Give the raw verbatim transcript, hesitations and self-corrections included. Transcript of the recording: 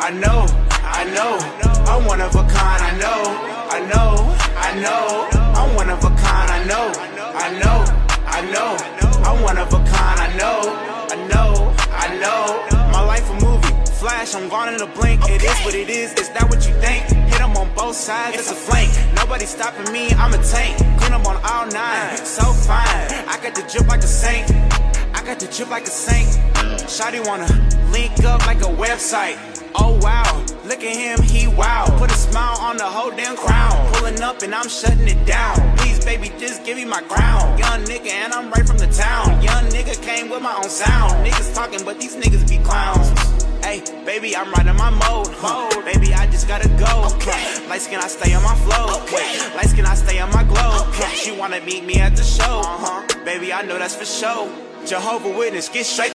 I know, I know, I'm one of a kind. I know, I know, I know, I'm one of a kind. I know, I know, I know, I'm one of a kind. I know, I know, I know, my life a movie. Flash, I'm gone in a blink. It is what it is, is that what you think? Hit them on both sides, it's a flank. Nobody stopping me, I'm a tank. Clean them on all nine, so fine. I got the drip like a saint. I got the drip like a saint. Shawty wanna link up like a website. Oh wow, look at him, he wow. Put a smile on the whole damn crown. Pulling up and I'm shutting it down. Please baby, just give me my crown. Young nigga and I'm right from the town. Young nigga came with my own sound. Niggas talking but these niggas be clowns. Hey, baby, I'm right in my mode. Huh. Baby, I just gotta go. Okay. Light skin, I stay on my flow. Okay. Light skin, I stay on my glow. Okay. She wanna meet me at the show. Uh-huh. Baby, I know that's for sure. Jehovah Witness, get straight.